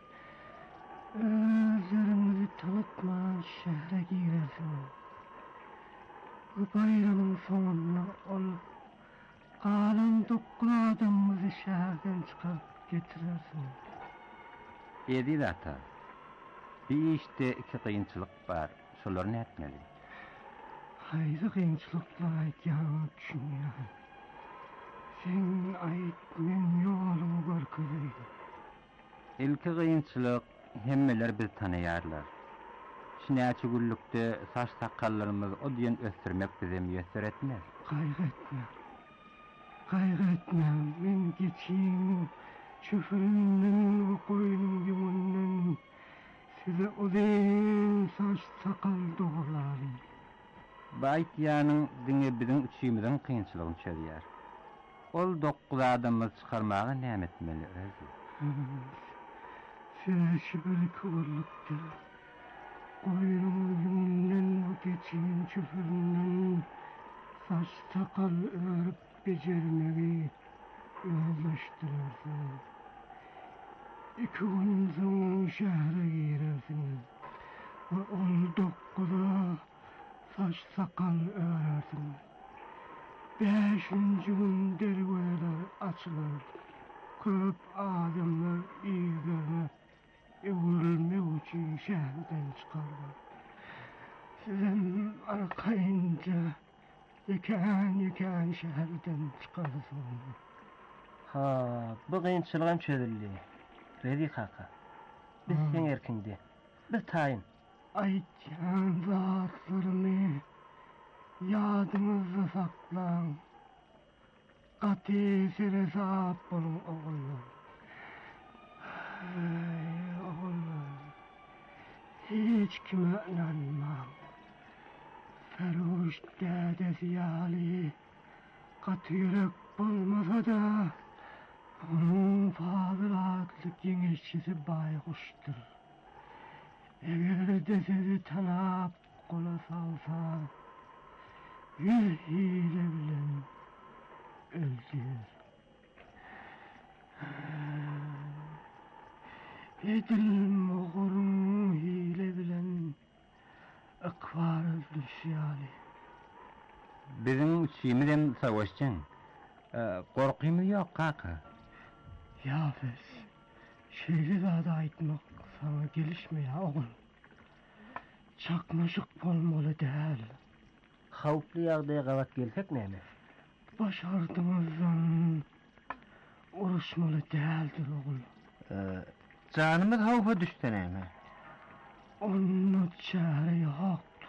[SPEAKER 11] özlerinizi tanıtmayan şehre girersiniz. Bu bayramın sonunda olup kalan 9 adamımızı şehirden çıkarıp getirirsiniz.
[SPEAKER 12] Edil ata, bir işte 2 kıyınçılık var, şoları ne etmeli?
[SPEAKER 11] Haydi kıyınçılıklar aytyanı düşünüyor. Sen ait men yolumu görküzeydi.
[SPEAKER 12] İlki kıyınçılık hemmeler bir tanıyarlar. Şinäçi güllükde saç sakallarımız o diyen östürmek bize müyesser etmez.
[SPEAKER 11] Kaygıtma, men geçeyim çöfüründen, koyunun yumundan size uzun saç sakal doğrularım.
[SPEAKER 12] Bayt yanın dine bizim üçüymüzün kıyınçılığını çözüyer. Ol 9 adamımız çıkarmağa ne etmeli özü?
[SPEAKER 11] Size şüphelik uğurluktur. Koyunun yumundan o geçeyim çöfüründen saç sakal örüp becermeyi yollaştırırsınız. 2 gün sonra şehre girersiniz. Ve ol 9'da saç sakal örersiniz. 5. gün derveler açılır. Köp adamlar izlerine övülmek için şehirden çıkarlar. Sizin arkayınca yekan şehirden çıkarsınız.
[SPEAKER 10] Ha, bu kıyınçılığın çözüldü. Redi kaka. Biz sen erkindi. Bir tayin.
[SPEAKER 11] Aytyan zatlarını yadınızda saklan. Katı sere sahip olun oğullar. Oğullar, hiç kime inanmam. Feruş dede ziyali katı yürek bulmasa da onun fazilatlık yengeççisi baykuştur. Eğer de sizi tanap kola salsa 100 hile bilen öldürür. Edil oğurun hile bilen akvar düşyali.
[SPEAKER 12] Bizim üçüymüzden savaşçın. Korkuymu yok kaka.
[SPEAKER 11] Yafes, Şehrizade aytmak sana gelişmeye oğul. Çakmaşık bolmalı değil.
[SPEAKER 10] Havplı yağdaya qavat gelsek neyme?
[SPEAKER 11] Başardığımızdan uruşmalı değildir oğul.
[SPEAKER 12] Canımız havfa düştü neyme?
[SPEAKER 11] Onun çare yoktur.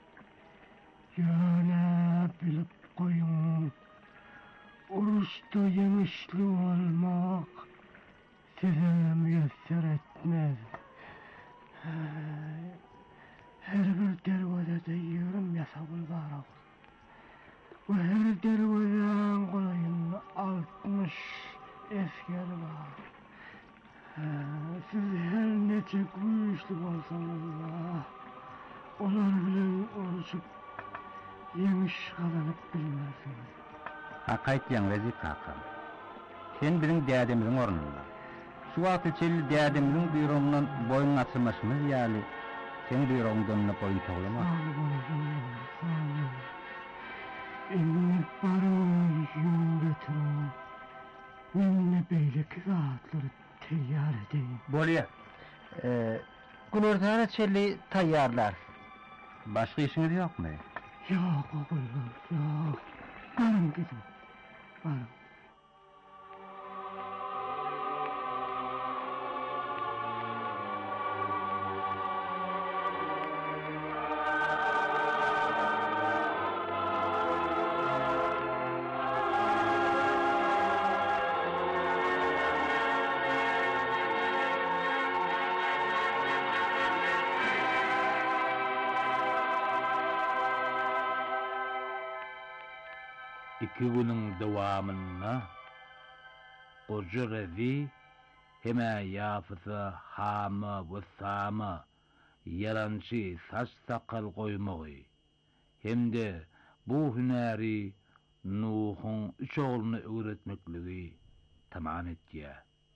[SPEAKER 11] Yöne bilip koyun. Uruşta yemişli olmak size müyesser etmez. Her bir dervazede yarım yasabıl var oğul. Ve her dervazadan kolayın 60 esker var. Siz her neçe güçlü olsanız da onlar bilen oruçup yemiş kazanıp bilmezsiniz.
[SPEAKER 12] Hakaytyan Rezi kaka. Sen bizim dədemizin ornunda. Şu vakit çelli dədemizin buyruğundan boyun açılmasımız yali. Sen buyruğundan boyun toğlama.
[SPEAKER 11] Sağ olun. Emniyet barın yüzünü getirin. Benimle beylik rahatları teyyar edeyim.
[SPEAKER 12] Bolya.
[SPEAKER 10] Gün ortağına çelli tayyarlar.
[SPEAKER 12] Başka işiniz yok mu?
[SPEAKER 11] Yok oğullar, yok. Varın gidin, varın.
[SPEAKER 7] 2 günün dowamyna Oja Rezi heme Yafysa Hama we Sama yalançy saç sakal goýmagy hemde bu hünäri Nuhun 3 oğluny öwretmekligi tamam etdi.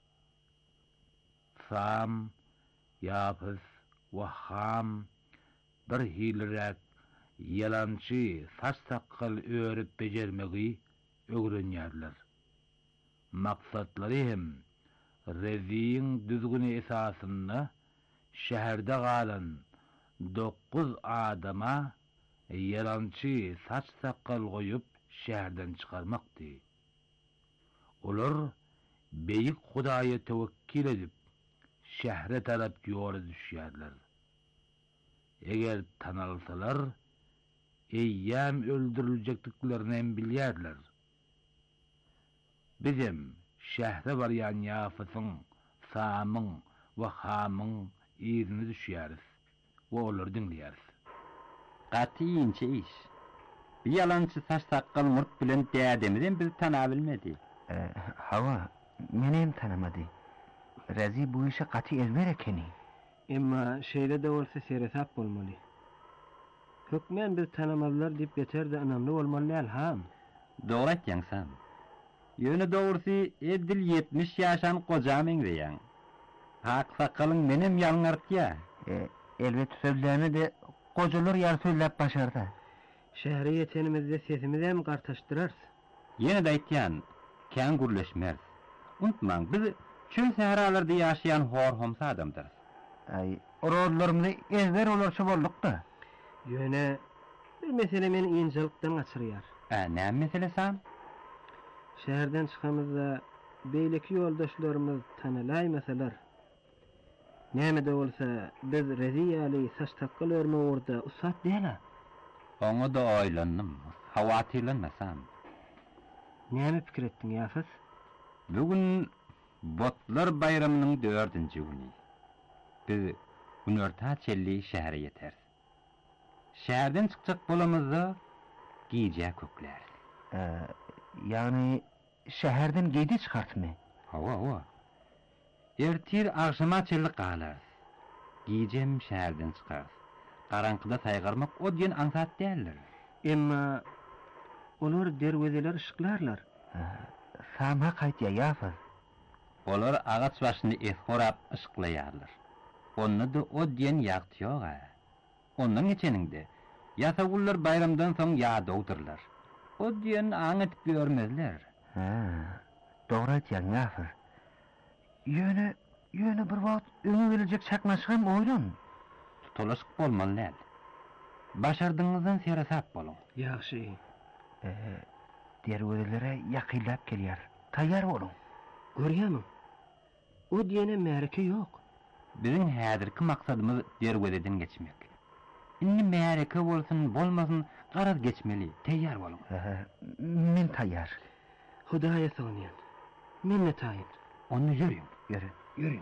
[SPEAKER 7] Sam, Yafys we Ham bir hilrek yalançy saç sakal öwrep bejermegi öwrenýärler. Maksatlary hem Reziň düzgüni esasyny şäherde galan 9 adama yalançy saç sakal goýup şäherden çykarmakdy. Olar beýik Hudaýa tewekkil edip şähre tarap ýola düşýärler. Eger tanalsalar eýýäm öldüriljekliklerini bilýärler. Bizim şähre barýan Yafysyň, Samyň we Hamyň ýerine düşýäris we olary dinleýäris.
[SPEAKER 12] Gatyynça iş. Bir yalançy saç sakal murt bilen dädemden biz tana bilmedi.
[SPEAKER 9] Hawa, menem tanamady. Rezi bu işe gaty ezber ekeni.
[SPEAKER 10] Emma şeýle de bolsa seretap bolmaly. Hökmen biz tanamadylar diýip beter-de anamly bolmaly ham.
[SPEAKER 12] Dogry aýtýaňsan. Ýöne dogrusy edil 70 ýaşan gojam eňreýän. Hak sakalyň menem ýalňartýa.
[SPEAKER 9] Elbet sözlerini de gojalar ýar söýläp başardy.
[SPEAKER 10] Şähre ýetenimizde sesimizi hem gartaşdyrar.
[SPEAKER 12] Ýene de aýtýan, kän gürleşmez. Unutmaň, biz çöl sahralarda ýaşaýan horhomsa adamdyr.
[SPEAKER 9] Orollarymyzy ezber olarça boldukda.
[SPEAKER 10] Ýöne bir mesele meni ýynçylykdan gaçyrýar.
[SPEAKER 12] Näme mesele sam?
[SPEAKER 10] Şäherden çykamyzda beýleki ýoldaşlarymyz tanalaýmasalar, näme de bolsa biz Reziýaly saç sakal örme orda usat däle.
[SPEAKER 12] Oňa da aýlanyp, hawatyrlanmasam.
[SPEAKER 10] Näme pikir etdiň Yafys?
[SPEAKER 12] Bugün Botlar bayramynyň 4-nji güni. Biz Günörta çelli şähere ýeter. Şäherden çykjak bolamyzda gije kökler.
[SPEAKER 9] Yani şäherden geydi çykartmy?
[SPEAKER 12] Hawa. Ertir agşama çelli galar. Gijem şäherden çykar. Garankyda saýgarmak o diýen ansat däller.
[SPEAKER 10] Emma olar derwezeler ışyklarlar.
[SPEAKER 9] Samha gaýtýa Yafys.
[SPEAKER 12] Olar agaç başyny eskorap ışıklaýarlar. Onu da o diýen ýagty ýok. Ondan geçeninde ýasagullar bayramdan soň ýa dowdurlar. O diýen aň etip görmezler.
[SPEAKER 9] Dogry aýtýaň Yafys. Ýöne bir wagt öňe geljek çakmaşgym oýlan.
[SPEAKER 12] Tutulaşyk bolmaly. Başardyňyzdan serasap bolun.
[SPEAKER 10] Ýaxşy.
[SPEAKER 9] Derwezelere ýakylap gelýär. Taýýar bolun.
[SPEAKER 10] Görýärmi? O diýene märke ýok.
[SPEAKER 12] Bizim häzirki maksadymyz derwezeden geçmek. Indi märke bolsun, bolmasyn garaz geçmeli. Taýýar bolun.
[SPEAKER 9] Men taýýar.
[SPEAKER 10] Hudaýa soňyan. Men taýýar.
[SPEAKER 12] Onu ýürüň.
[SPEAKER 10] Ýürüň.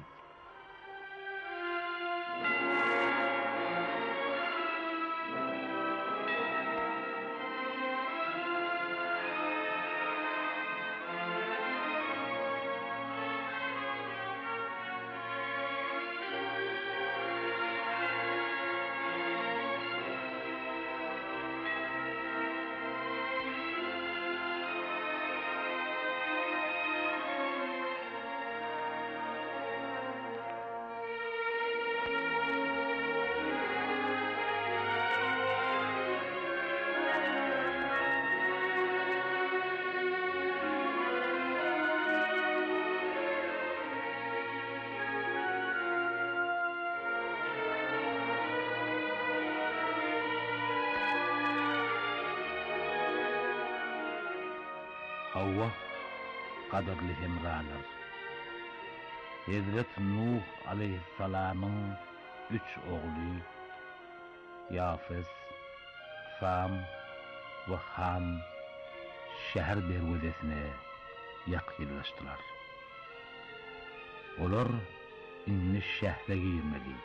[SPEAKER 7] Hawa, kadarly hemralar. Hazrat Nuh aleyhissalamyň 3 ogly Yafys, Sam we Ham şäher derwezesine ýakynlaşdylar. Olar inni şähre girmeli.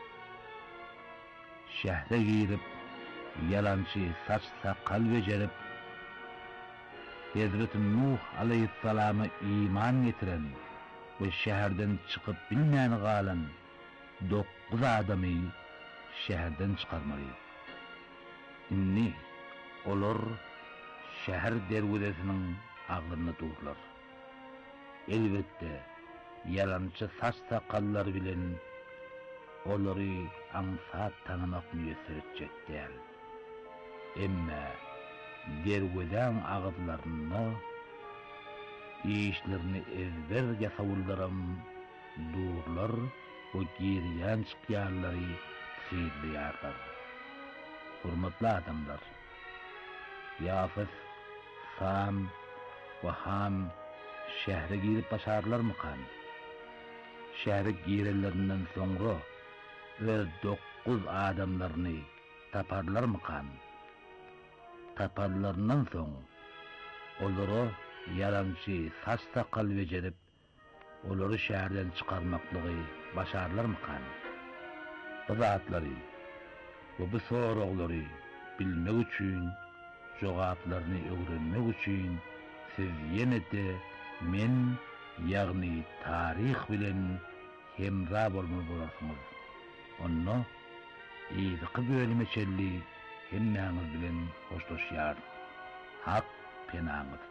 [SPEAKER 7] Şähre girip yalançy saç sakal bejerip Hazreti Nuh aleyhissalama iman getiren ve şehirden çıkıp bilmeyen galan 9 adamı şehirden çıkarmalı. Inni olar şehir derwedesinin ağlarına durlar. Elbette yalançı saç sakallar bilen olary ansat tanımak müyesser etjek däl. Emma derweden ağızlarını, işlerini ezber yasavullarım durlar ve giriyan çıkıyarları seyirliyarlar. Hurmatlı adamlar, Yafız, Sam ve Ham şehre girip başarlar mı kan? Şehre girellerinden sonra öz 9 adamlarını taparlar mı kan? Taparlarından soň olary yalançy saç sakal bejerip olary şäherden çykarmaklygy başarlar mı kan? Bu zatlary we bu soraglary bilmek üçin, jogaplaryny öwrenmek üçin siz ýene-de men ýagny tarih bilen hemra bolmaly bolarsyňyz. Onu ýyky bölmeçelli hemmäňiz bilen hoşlaşýar. Hak penaňyz.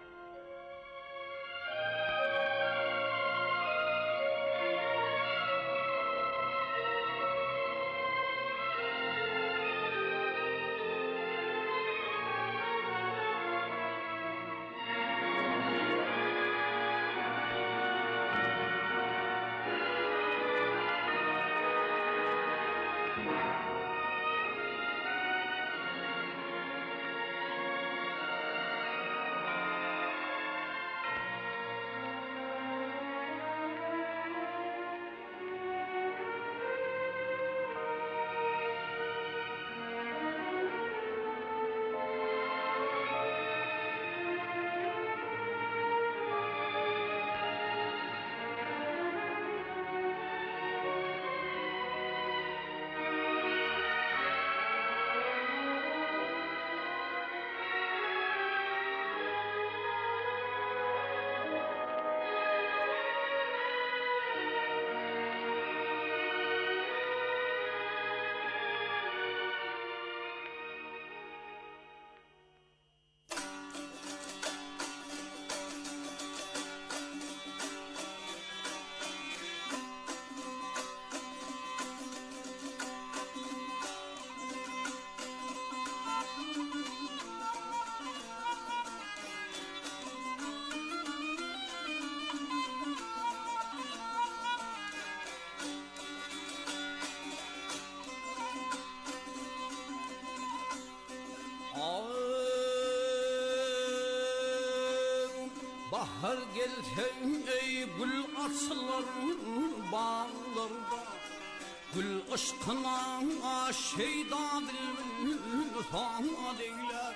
[SPEAKER 3] Bahar gelsen ey gül açılar bağlarda, gül aşkına şeyda dilbil sana deyler.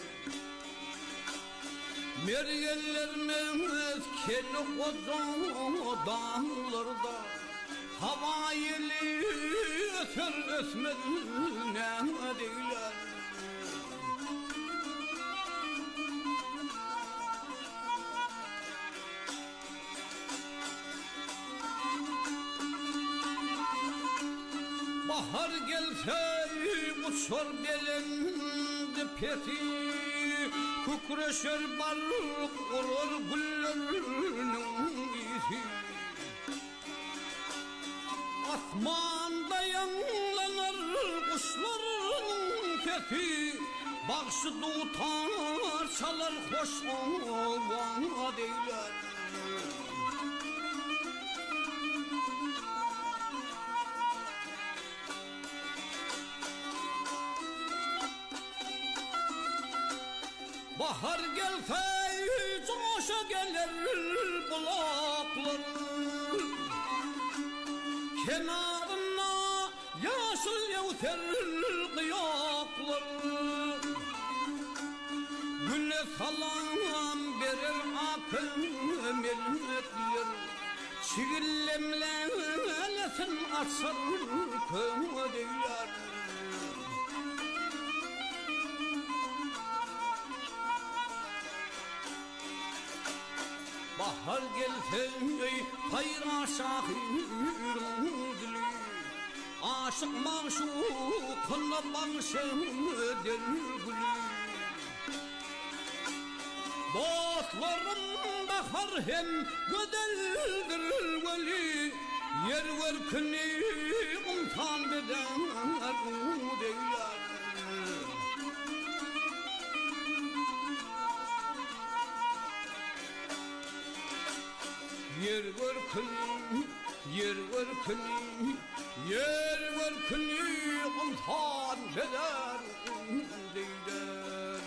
[SPEAKER 3] Mergellerimiz keli koca dağlarda, hava yeli öter ötmez ne deyler. Bahar gelse uçar belinde peti, kukreşer balık urur güllerinin isi. Asmanda yanlanar kuşların fethi, bakşı tutar çalar hoş ovan deyler. Bahar gelse coşa gelir bulaklar, kenarına yaşıl yavter kıyaklar. Güne salam verir akıl melekler, çiğillemlesin açar kömürler. bahar gelsen ey hayra şahirun dili aşık maşukuna bağışım dergülü dostlarım bahar hem gödeldir veli yer verkini umtan beden deyler yer verkini umtan beden deyler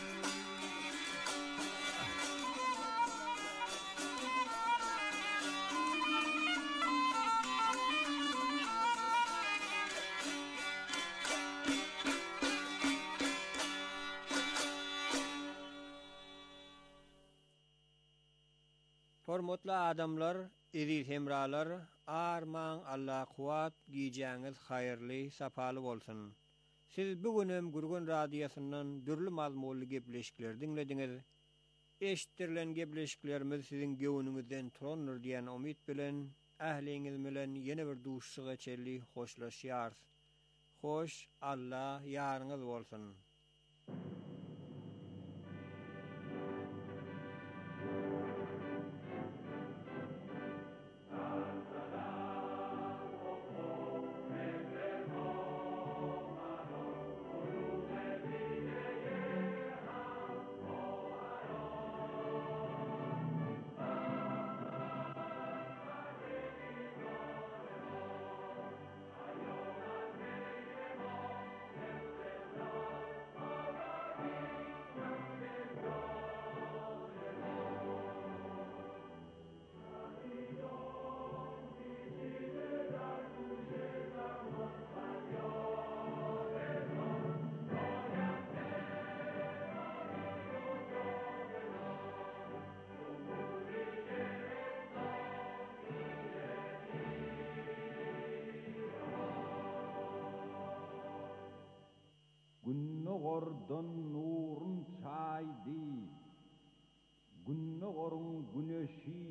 [SPEAKER 6] Hormatly adamlar, iri hemralar, arman Allah kuwat giýjäňiz haýyrly, sapaly bolsun. Siz bugünem Gurgun radiosundan dürli mazmunly gepleşikler dinlediňiz. Eşitdirilen gepleşiklerimiz sizin göwnüňizden turandyr diýen umyt bilen ähliňiz bilen ýene bir duşşyga çelli hoşlaşýar. Hoş Allah ýaryňyz bolsun.
[SPEAKER 13] Günnogordan nurun çaydi, günnogorun güneşi,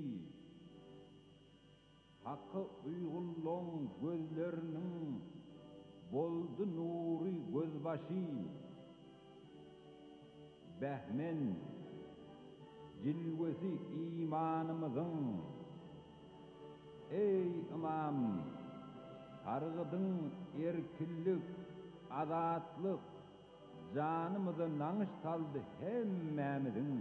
[SPEAKER 13] hakkı uygulloň gözlerinin boldu nuri gözbaşı. Behmen, cilvesi imanımızın, ey imam, targıdın erkillik, azatlık, canımıza naňyş saldy hemmämizin.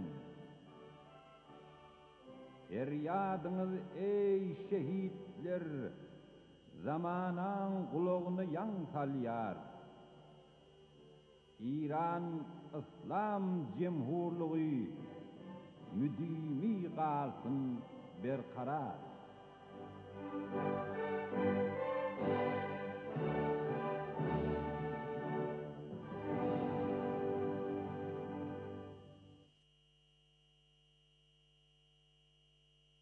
[SPEAKER 13] Eryadyňyz ey şehitler, zamanan gulagyny ýan salýar. İran İslam Cemhurlugy müdimi galsyn berkarar.